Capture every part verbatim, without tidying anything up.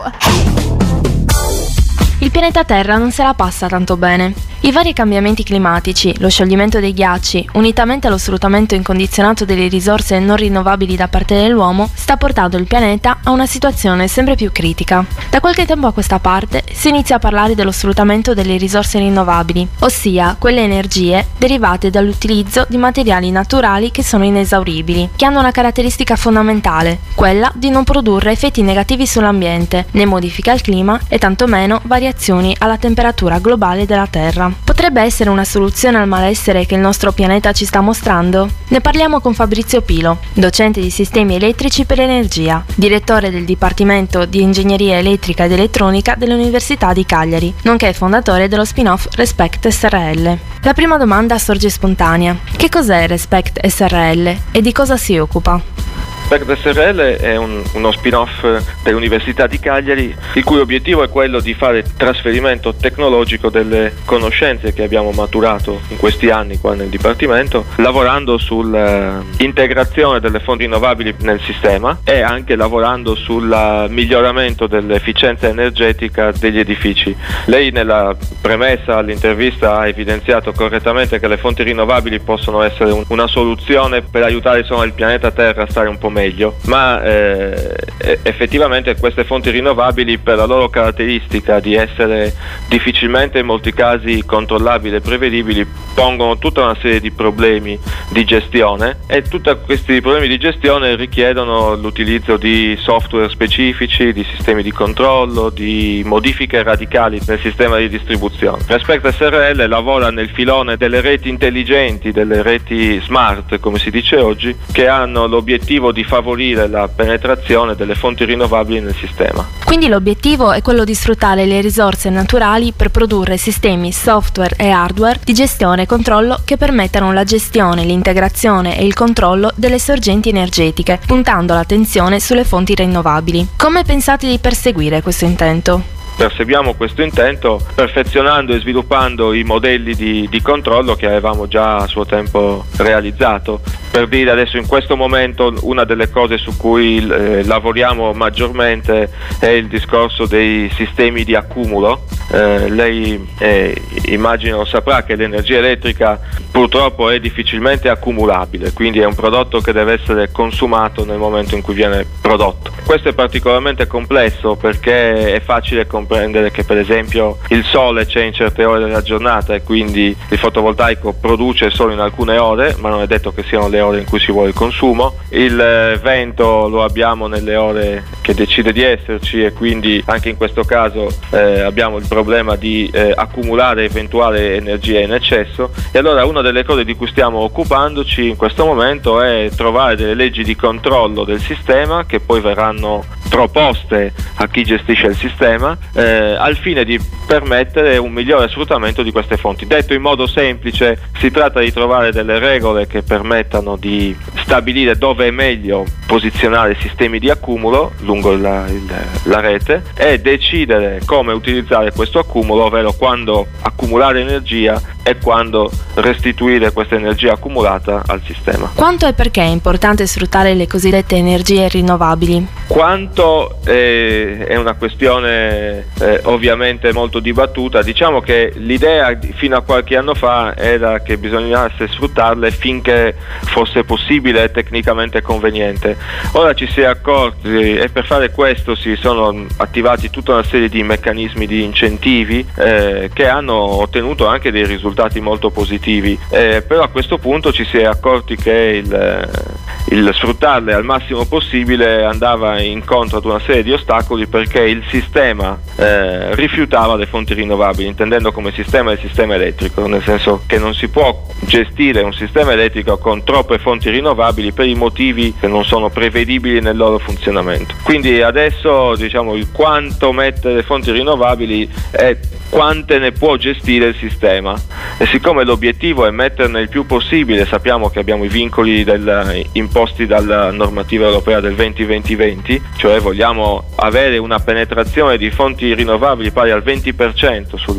Il pianeta Terra non se la passa tanto bene. I vari cambiamenti climatici, lo scioglimento dei ghiacci, unitamente allo sfruttamento incondizionato delle risorse non rinnovabili da parte dell'uomo, sta portando il pianeta a una situazione sempre più critica. Da qualche tempo a questa parte si inizia a parlare dello sfruttamento delle risorse rinnovabili, ossia quelle energie derivate dall'utilizzo di materiali naturali che sono inesauribili, che hanno una caratteristica fondamentale, quella di non produrre effetti negativi sull'ambiente, né modifiche al clima e tantomeno variazioni alla temperatura globale della Terra. Potrebbe essere una soluzione al malessere che il nostro pianeta ci sta mostrando? Ne parliamo con Fabrizio Pilo, docente di sistemi elettrici per l'energia, direttore del Dipartimento di Ingegneria Elettrica ed Elettronica dell'Università di Cagliari, nonché fondatore dello spin-off Respect S R L. La prima domanda sorge spontanea: che cos'è Respect S R L e di cosa si occupa? Respect S R L è un, uno spin-off dell'Università di Cagliari, il cui obiettivo è quello di fare trasferimento tecnologico delle conoscenze che abbiamo maturato in questi anni qua nel Dipartimento, lavorando sull'integrazione delle fonti rinnovabili nel sistema e anche lavorando sul miglioramento dell'efficienza energetica degli edifici. Lei nella premessa all'intervista ha evidenziato correttamente che le fonti rinnovabili possono essere un, una soluzione per aiutare insomma, il pianeta Terra a stare un po' meglio, ma eh, effettivamente queste fonti rinnovabili, per la loro caratteristica di essere difficilmente in molti casi controllabili e prevedibili, pongono tutta una serie di problemi di gestione, e tutti questi problemi di gestione richiedono l'utilizzo di software specifici, di sistemi di controllo, di modifiche radicali nel sistema di distribuzione. Respect S R L lavora nel filone delle reti intelligenti, delle reti smart, come si dice oggi, che hanno l'obiettivo di favorire la penetrazione delle fonti rinnovabili nel sistema. Quindi l'obiettivo è quello di sfruttare le risorse naturali per produrre sistemi software e hardware di gestione e controllo che permettano la gestione, l'integrazione e il controllo delle sorgenti energetiche, puntando l'attenzione sulle fonti rinnovabili. Come pensate di perseguire questo intento? Perseguiamo questo intento perfezionando e sviluppando i modelli di, di controllo che avevamo già a suo tempo realizzato. Per dire adesso, in questo momento una delle cose su cui eh, lavoriamo maggiormente è il discorso dei sistemi di accumulo. Eh, lei eh, immagino saprà che l'energia elettrica purtroppo è difficilmente accumulabile, quindi è un prodotto che deve essere consumato nel momento in cui viene prodotto. Questo è particolarmente complesso perché è facile comprendere che per esempio il sole c'è in certe ore della giornata e quindi il fotovoltaico produce solo in alcune ore, ma non è detto che siano le ore in cui si vuole il consumo. Il eh, vento lo abbiamo nelle ore che decide di esserci, e quindi anche in questo caso eh, abbiamo il problema di eh, accumulare eventuale energia in eccesso. E allora una delle cose di cui stiamo occupandoci in questo momento è trovare delle leggi di controllo del sistema che poi verranno proposte a chi gestisce il sistema eh, al fine di permettere un migliore sfruttamento di queste fonti. Detto in modo semplice, si tratta di trovare delle regole che permettano di stabilire dove è meglio posizionare sistemi di accumulo lungo la, il, la rete e decidere come utilizzare questo accumulo, ovvero quando accumulare energia e quando restituire questa energia accumulata al sistema. Quanto e perché è importante sfruttare le cosiddette energie rinnovabili? Quanto eh, è una questione eh, ovviamente molto dibattuta. Diciamo che l'idea fino a qualche anno fa era che bisognasse sfruttarle finché fosse possibile e tecnicamente conveniente. Ora ci si è accorti, e per fare questo si sono attivati tutta una serie di meccanismi di incentivi eh, che hanno ottenuto anche dei risultati molto positivi, eh, però a questo punto ci si è accorti che il, il sfruttarle al massimo possibile andava incontro ad una serie di ostacoli, perché il sistema eh, rifiutava le fonti rinnovabili, intendendo come sistema il sistema elettrico, nel senso che non si può gestire un sistema elettrico con troppe fonti rinnovabili per i motivi che non sono prevedibili nel loro funzionamento. Quindi adesso diciamo il quanto mettere fonti rinnovabili è quante ne può gestire il sistema, e siccome l'obiettivo è metterne il più possibile, sappiamo che abbiamo i vincoli del, imposti dalla normativa europea del venti venti venti, cioè vogliamo avere una penetrazione di fonti rinnovabili pari al venti per cento sulla,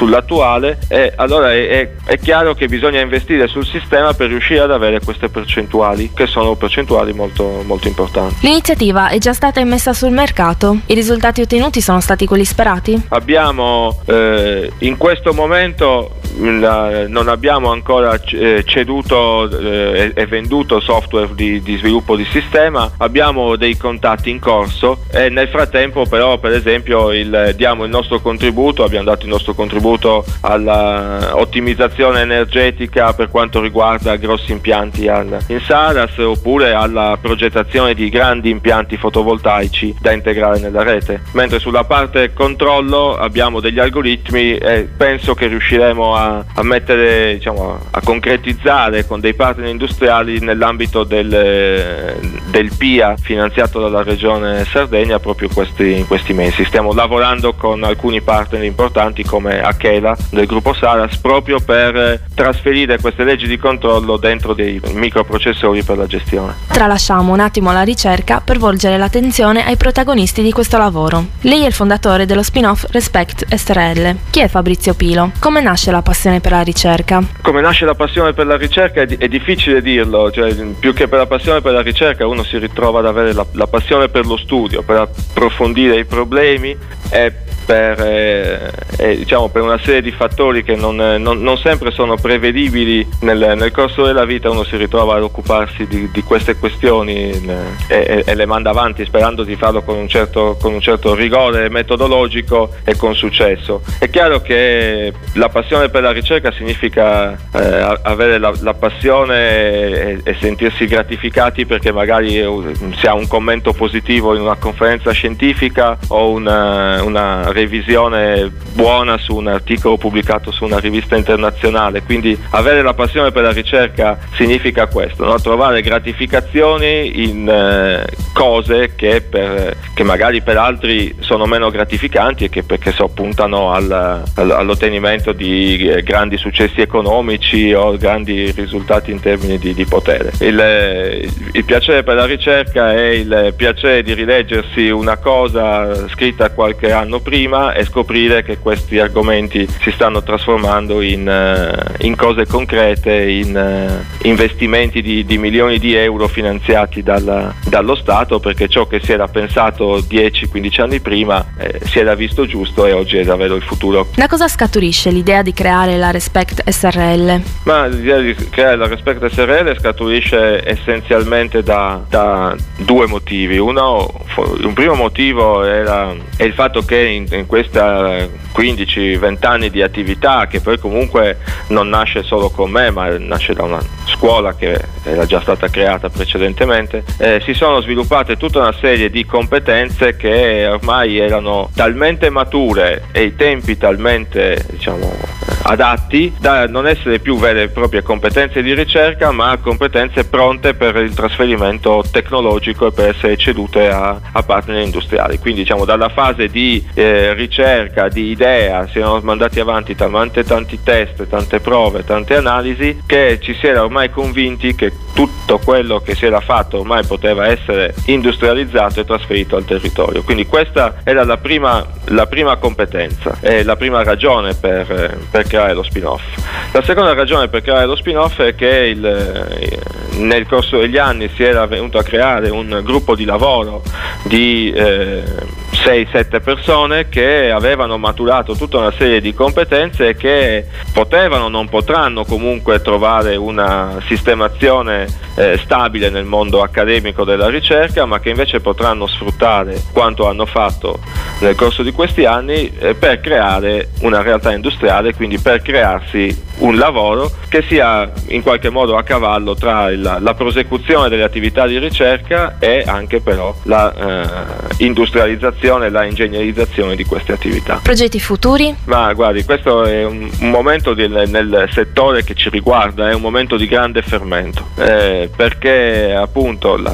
sull'attuale, e allora è, è, è chiaro che bisogna investire sul sistema per riuscire ad avere queste percentuali, che sono percentuali molto, molto importanti. L'iniziativa è già stata immessa sul mercato? I risultati ottenuti sono stati quelli sperati? Abbiamo eh, in questo momento la, non abbiamo ancora eh, ceduto eh, e venduto software di, di sviluppo di sistema, abbiamo dei contatti in corso e nel frattempo però per esempio il, diamo il nostro contributo, abbiamo dato il nostro contributo alla ottimizzazione energetica per quanto riguarda grossi impianti al, in Saras, oppure alla progettazione di grandi impianti fotovoltaici da integrare nella rete, mentre sulla parte controllo abbiamo degli algoritmi e penso che riusciremo a, a mettere, diciamo, a concretizzare con dei partner industriali nell'ambito del, del P I A finanziato dalla regione Sardegna proprio questi, in questi mesi. Stiamo lavorando con alcuni partner importanti come Achela del gruppo Saras proprio per trasferire queste leggi di controllo dentro dei microprocessori per la gestione. Tralasciamo un attimo la ricerca per volgere l'attenzione ai protagonisti di questo lavoro. Lei è il fondatore dello spin-off Respect S R L. Chi è Fabrizio Pilo? Come nasce la passione per la ricerca? Come nasce la passione per la ricerca è, di- è difficile dirlo, cioè, più che per la passione per la ricerca uno si ritrova ad avere la, la passione per lo studio, per approfondire i problemi e per, eh, eh, diciamo, per una serie di fattori che non, non, non sempre sono prevedibili nel, nel corso della vita. Uno si ritrova ad occuparsi di, di queste questioni eh, e, e le manda avanti sperando di farlo con un certo, con un certo rigore metodologico e con successo. È chiaro che la passione per la ricerca significa eh, avere la, la passione e, e sentirsi gratificati perché magari si ha un commento positivo in una conferenza scientifica o una, una revisione buona su un articolo pubblicato su una rivista internazionale. Quindi avere la passione per la ricerca significa questo, no? Trovare gratificazioni in eh, cose che, per, che magari per altri sono meno gratificanti e che perché so, puntano al, al, all'ottenimento di eh, grandi successi economici o grandi risultati in termini di, di potere. Il, il piacere per la ricerca è il piacere di rileggersi una cosa scritta qualche anno prima e scoprire che questi argomenti si stanno trasformando in, uh, in cose concrete, in uh, investimenti di, di milioni di euro finanziati dalla, dallo Stato, perché ciò che si era pensato dieci quindici anni prima eh, si era visto giusto e oggi è davvero il futuro. Da cosa scaturisce l'idea di creare la Respect S R L? Ma l'idea di creare la Respect S R L scaturisce essenzialmente da, da due motivi. Uno, un primo motivo era, è il fatto che in, in questa quindici venti anni di attività, che poi comunque non nasce solo con me ma nasce da una scuola che era già stata creata precedentemente, eh, si sono sviluppate tutta una serie di competenze che ormai erano talmente mature e i tempi talmente, diciamo, adatti da non essere più vere e proprie competenze di ricerca ma competenze pronte per il trasferimento tecnologico e per essere cedute a, a partner industriali. Quindi, diciamo, dalla fase di eh, ricerca, di idea, si erano mandati avanti talmente tanti test, tante prove, tante analisi che ci si era ormai convinti che tutto quello che si era fatto ormai poteva essere industrializzato e trasferito al territorio. Quindi questa era la prima, la prima competenza e la prima ragione per, per creare lo spin-off. La seconda ragione per creare lo spin-off è che il, nel corso degli anni si era venuto a creare un gruppo di lavoro di eh, sei sette persone che avevano maturato tutta una serie di competenze e che potevano, non potranno comunque trovare una sistemazione eh, stabile nel mondo accademico della ricerca, ma che invece potranno sfruttare quanto hanno fatto nel corso di questi anni eh, per creare una realtà industriale, quindi per crearsi un lavoro che sia in qualche modo a cavallo tra la, la prosecuzione delle attività di ricerca e anche però la eh, industrializzazione e la ingegnerizzazione di queste attività. Progetti futuri? Ma guardi, questo è un, un momento di, nel settore che ci riguarda, è un momento di grande fermento, eh, perché appunto la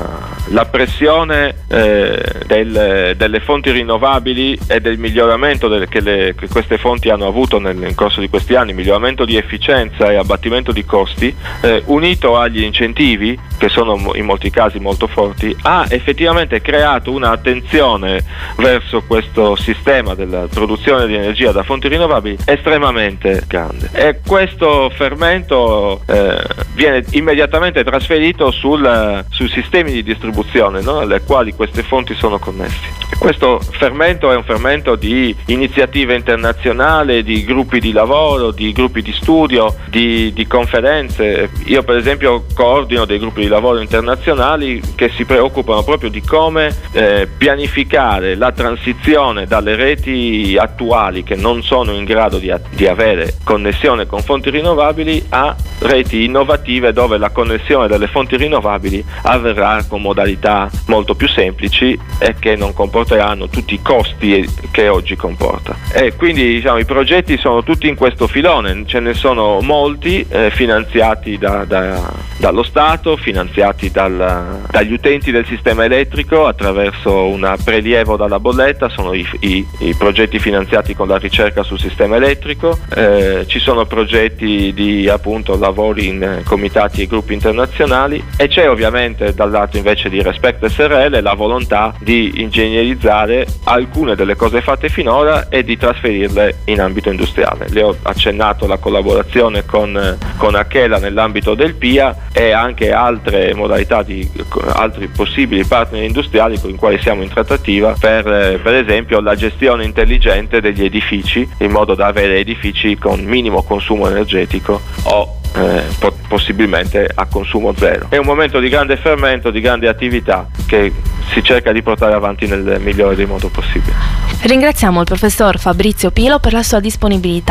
la pressione eh, del, delle fonti rinnovabili e del miglioramento del, che, le, che queste fonti hanno avuto nel, nel corso di questi anni, miglioramento di efficienza e abbattimento di costi, eh, unito agli incentivi, che sono in molti casi molto forti, ha effettivamente creato un'attenzione verso questo sistema della produzione di energia da fonti rinnovabili estremamente grande, e questo fermento eh, viene immediatamente trasferito sul, sui sistemi di distribuzione, no? alle quali queste fonti sono connessi. Questo fermento è un fermento di iniziative internazionali, di gruppi di lavoro, di gruppi di studio, di, di conferenze. Io per esempio coordino dei gruppi di lavoro internazionali che si preoccupano proprio di come eh, pianificare la transizione dalle reti attuali, che non sono in grado di, di avere connessione con fonti rinnovabili, a reti innovative dove la connessione delle fonti rinnovabili avverrà con modalità molto più semplici e che non comporteranno tutti i costi che oggi comporta. E quindi diciamo, i progetti sono tutti in questo filone, ce ne sono molti eh, finanziati da, da, dallo Stato, finanziati dal, dagli utenti del sistema elettrico attraverso un prelievo dalla bolletta, sono i, i, i progetti finanziati con la ricerca sul sistema elettrico, eh, ci sono progetti di appunto lavori in comitati e gruppi internazionali, e c'è ovviamente dal lato invece di Respect S R L la volontà di ingegnerizzare alcune delle cose fatte finora e di trasferirle in ambito industriale. Le ho accennato la collaborazione con, con Achela nell'ambito del P I A e anche altre modalità di altri possibili partner industriali con i quali siamo in trattativa per, per esempio la gestione intelligente degli edifici, in modo da avere edifici con minimo consumo energetico o Eh, po- possibilmente a consumo zero. È un momento di grande fermento, di grande attività che si cerca di portare avanti nel migliore dei modi possibili. Ringraziamo il professor Fabrizio Pilo per la sua disponibilità.